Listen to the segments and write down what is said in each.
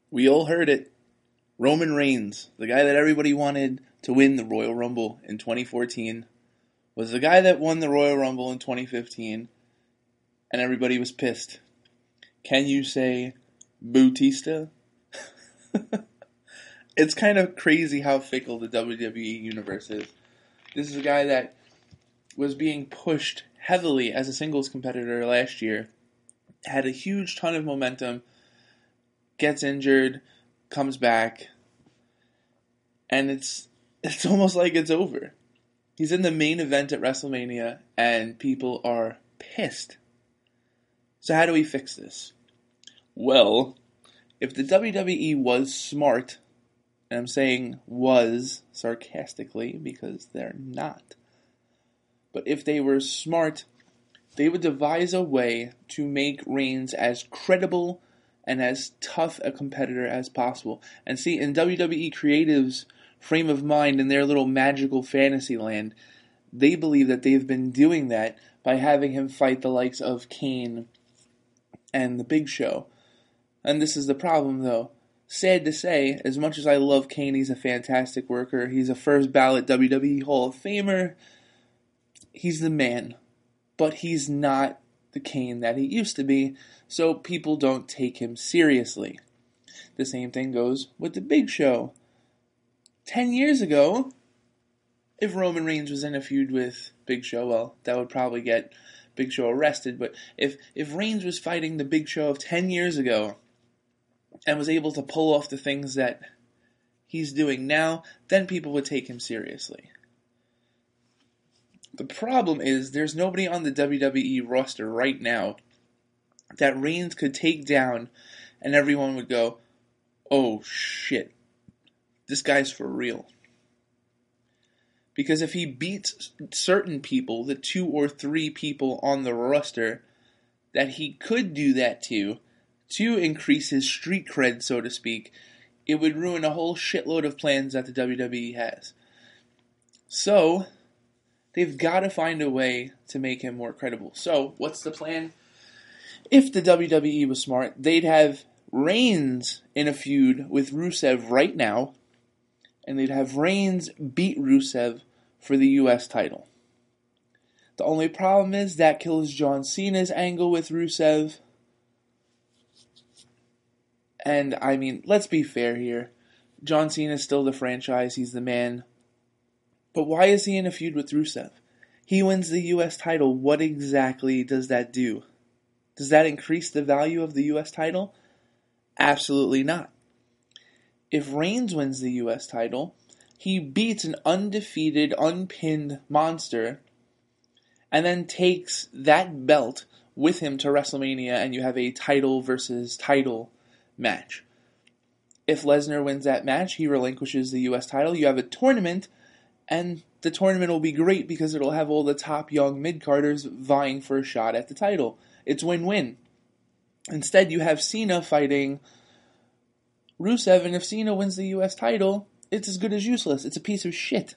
We all heard it. Roman Reigns, the guy that everybody wanted to win the Royal Rumble in 2014, was the guy that won the Royal Rumble in 2015, and everybody was pissed. Can you say Bautista? It's kind of crazy how fickle the WWE universe is. This is a guy that was being pushed heavily as a singles competitor last year, had a huge ton of momentum, gets injured, comes back, and it's almost like it's over. He's in the main event at WrestleMania, and people are pissed. So how do we fix this? Well, if the WWE was smart, and I'm saying was sarcastically because they're not, but if they were smart, they would devise a way to make Reigns as credible and as tough a competitor as possible. And see, in WWE Creative's frame of mind, in their little magical fantasy land, they believe that they've been doing that by having him fight the likes of Kane and The Big Show. And this is the problem, though. Sad to say, as much as I love Kane, he's a fantastic worker. He's a first ballot WWE Hall of Famer. He's the man. But he's not the Kane that he used to be, so people don't take him seriously. The same thing goes with The Big Show. 10 years ago, if Roman Reigns was in a feud with Big Show, well, that would probably get Big Show arrested, but if Reigns was fighting the Big Show of 10 years ago and was able to pull off the things that he's doing now, then people would take him seriously. The problem is there's nobody on the WWE roster right now that Reigns could take down and everyone would go, oh shit, this guy's for real. Because if he beats certain people, the 2 or 3 people on the roster that he could do that to increase his street cred, so to speak, it would ruin a whole shitload of plans that the WWE has. So, they've got to find a way to make him more credible. So, what's the plan? If the WWE was smart, they'd have Reigns in a feud with Rusev right now, and they'd have Reigns beat Rusev for the US title. The only problem is that kills John Cena's angle with Rusev. And, I mean, let's be fair here. John Cena's still the franchise, he's the man. But why is he in a feud with Rusev? He wins the US title. What exactly does that do? Does that increase the value of the US title? Absolutely not. If Reigns wins the US title, he beats an undefeated, unpinned monster, and then takes that belt with him to WrestleMania, and you have a title versus title match. If Lesnar wins that match, he relinquishes the US title. You have a tournament, and the tournament will be great because it'll have all the top young mid-carders vying for a shot at the title. It's win-win. Instead, you have Cena fighting Rusev, and if Cena wins the US title, it's as good as useless. It's a piece of shit.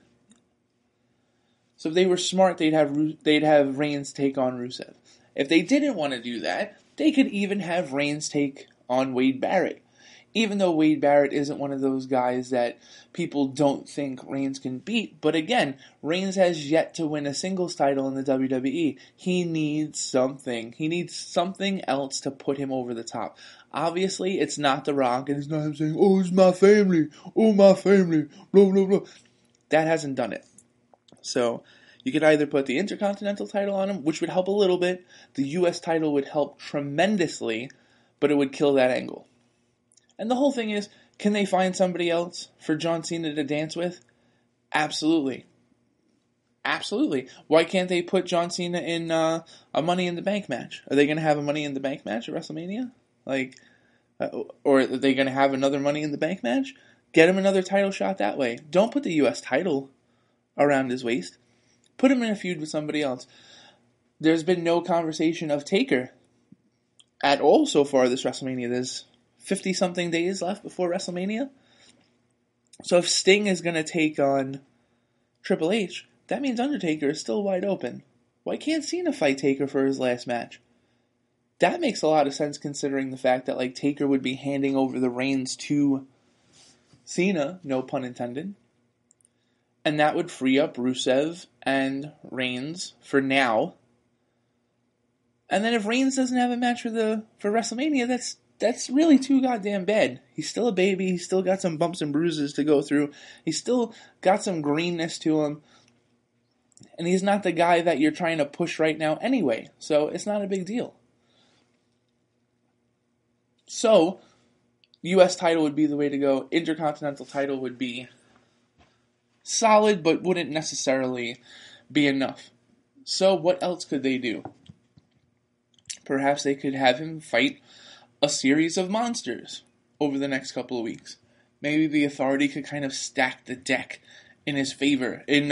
So if they were smart, they'd have Reigns take on Rusev. If they didn't want to do that, they could even have Reigns take on Wade Barrett. Even though Wade Barrett isn't one of those guys that people don't think Reigns can beat. But again, Reigns has yet to win a singles title in the WWE. He needs something. He needs something else to put him over the top. Obviously, it's not The Rock, and it's not him saying, oh, it's my family, blah, blah, blah. That hasn't done it. So, you could either put the Intercontinental title on him, which would help a little bit. The US title would help tremendously, but it would kill that angle. And the whole thing is, can they find somebody else for John Cena to dance with? Absolutely. Absolutely. Why can't they put John Cena in a Money in the Bank match? Are they going to have a Money in the Bank match at WrestleMania? Or are they going to have another Money in the Bank match? Get him another title shot that way. Don't put the US title around his waist. Put him in a feud with somebody else. There's been no conversation of Taker at all so far this WrestleMania. There's 50-something days left before WrestleMania. So if Sting is going to take on Triple H, that means Undertaker is still wide open. Why can't Cena fight Taker for his last match? that makes a lot of sense considering the fact that like Taker would be handing over the reins to Cena, no pun intended. And that would free up Rusev and Reigns for now. And then if Reigns doesn't have a match for WrestleMania, that's really too goddamn bad. He's still a baby. He's still got some bumps and bruises to go through. He's still got some greenness to him. And he's not the guy that you're trying to push right now anyway. So it's not a big deal. So, U.S. title would be the way to go. Intercontinental title would be solid, but wouldn't necessarily be enough. So what else could they do? Perhaps they could have him fight a series of monsters over the next couple of weeks. Maybe the Authority could kind of stack the deck in his favor, in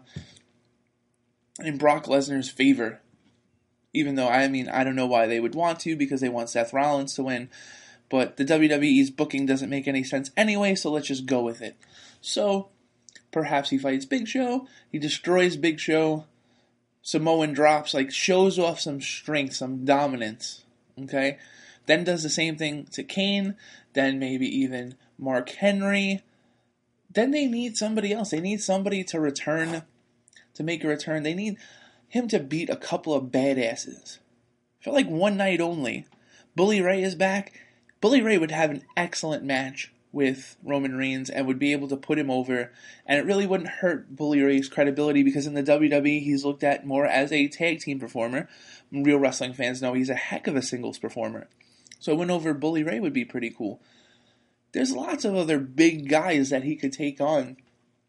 Brock Lesnar's favor. Even though, I don't know why they would want to, because they want Seth Rollins to win. But the WWE's booking doesn't make any sense anyway, so let's just go with it. So, perhaps he fights Big Show, he destroys Big Show, Samoan drops, like shows off some strength, some dominance, okay? Then does the same thing to Kane, then maybe even Mark Henry. Then they need somebody else. They need somebody to return, to make a return. They need him to beat a couple of badasses. For like one night only. Bully Ray is back. Bully Ray would have an excellent match with Roman Reigns and would be able to put him over. And it really wouldn't hurt Bully Ray's credibility because in the WWE he's looked at more as a tag team performer. Real wrestling fans know he's a heck of a singles performer. So a win over Bully Ray would be pretty cool. There's lots of other big guys that he could take on,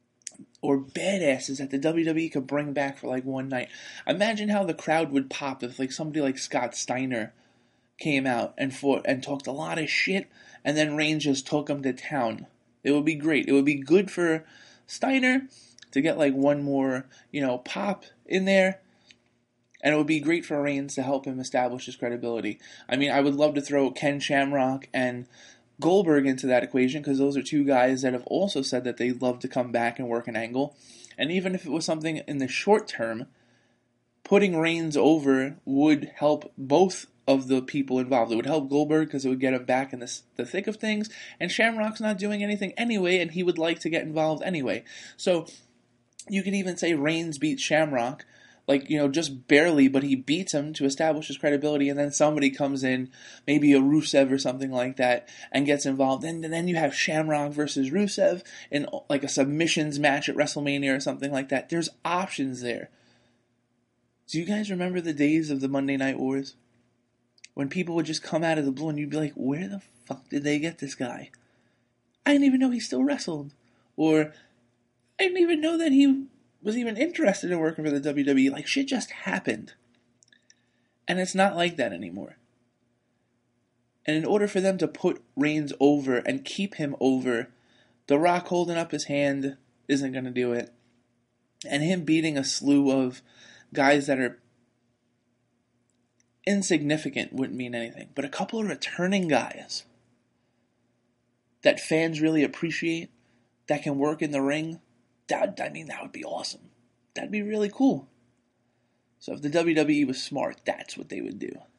or badasses that the WWE could bring back for like one night. Imagine how the crowd would pop if like somebody like Scott Steiner came out and fought and talked a lot of shit, and then Reigns just took him to town. It would be great. It would be good for Steiner to get like one more, pop in there. And it would be great for Reigns to help him establish his credibility. I would love to throw Ken Shamrock and Goldberg into that equation because those are two guys that have also said that they'd love to come back and work an angle. And even if it was something in the short term, putting Reigns over would help both of the people involved. It would help Goldberg because it would get him back in the thick of things. And Shamrock's not doing anything anyway, and he would like to get involved anyway. So you could even say Reigns beats Shamrock, just barely, but he beats him to establish his credibility, and then somebody comes in, maybe a Rusev or something like that, and gets involved. And then you have Shamrock versus Rusev in like a submissions match at WrestleMania or something like that. There's options there. Do you guys remember the days of the Monday Night Wars? When people would just come out of the blue and you'd be like, where the fuck did they get this guy? I didn't even know he still wrestled. Or, I didn't even know that he was even interested in working for the WWE. Like, shit just happened. And it's not like that anymore. And in order for them to put Reigns over and keep him over, The Rock holding up his hand isn't going to do it. And him beating a slew of guys that are insignificant wouldn't mean anything. But a couple of returning guys that fans really appreciate, that can work in the ring, that would be awesome. That'd be really cool. So if the WWE was smart, that's what they would do.